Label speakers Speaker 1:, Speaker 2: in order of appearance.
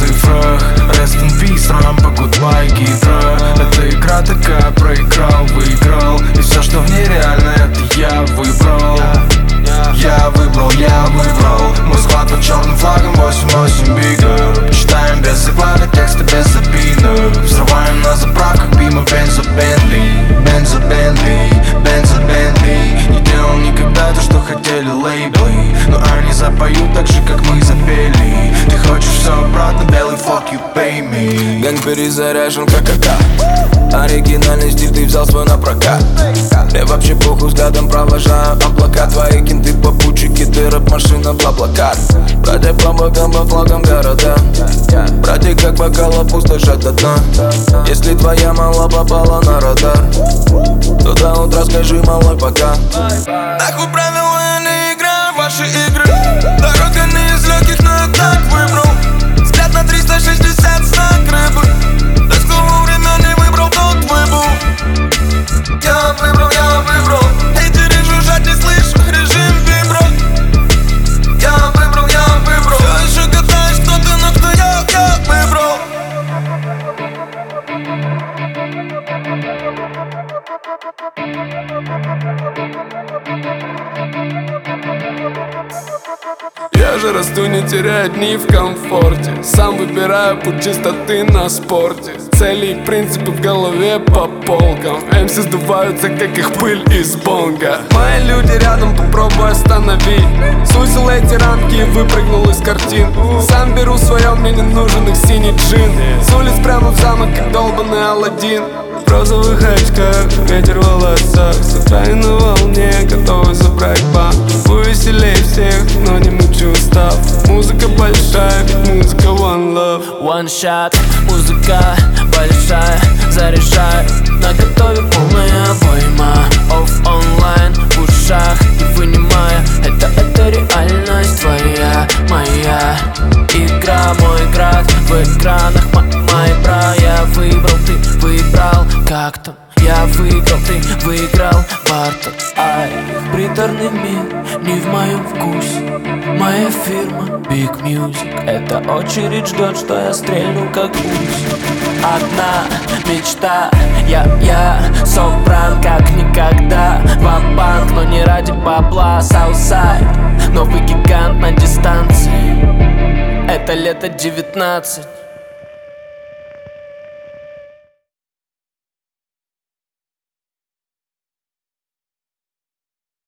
Speaker 1: цифрах. Rest in peace, рампа, goodbye, гидра. Эта игра такая, проиграл, выиграл. И все, что в ней реально, это я выбрал. Я выбрал. Мой склад под черным флагом, 8-8 бигер. Читаем без заглавия, тексты без обидок. Взрываем на заправках, мимо Бензо Бентли. Не делал никогда то, что хотели лейблы, но они запоют так же, как мы запели. Ты хочешь все обратно, белый fuck you, pay me.
Speaker 2: Гэнг перезаряжен как АК. Оригинальный стиль ты взял свой на прокат. Мне вообще похуй, взглядом провожаю облака. Твои кенты, попутчики, ты рэп-машина, бла-блакар. Братья по бокам, по флагам города. Братья как бокала пустошат до дна. Если твоя мала попала на радар, то до утра скажи малой пока. Нахуй правила, я не играю в ваши игры. Дорога не из легких, но я так выбрал. Взгляд на 360 знак рыбы. Да кто вовремя не выбрал, тот выбыл. Я выбрал. Эти жужжать не слышу, режим вибро. Я выбрал. Все еще гадаешь, кто ты, но кто я выбрал. Я же расту, не теряя дни в комфорте. Сам выбираю путь чистоты на спорте. Цели и принципы в голове по полкам. МС сдуваются, как их пыль из бонга. Мои люди рядом, попробуй остановить. Сузил эти рамки и выпрыгнул из картин. Сам беру свое, мне не нужен их синий джин. С улиц прямо в замок, как долбаный Аладдин. В розовых очках, ветер в волосах. С утра и на волне, готовы забрать банк. Повеселей всех, но не мучу устав. Музыка большая, ведь музыка one love.
Speaker 3: One shot, музыка большая, заряжаю. На готове полная обойма. Off online, в ушах не вынимая. Это реальность твоя, моя. Игра, мой град, в экранах мои бра. Я выбрал, ты выбрал, как там? Я выиграл, ты выиграл, бартер. Ай, приторный мир не в моем вкусе. Моя фирма Big Music. Эта очередь ждет, что я стрельну как гусь. Одна мечта, я собран как никогда. Ва-банк, но не ради бабла. Southside, новый гигант на дистанции. Это лето 19.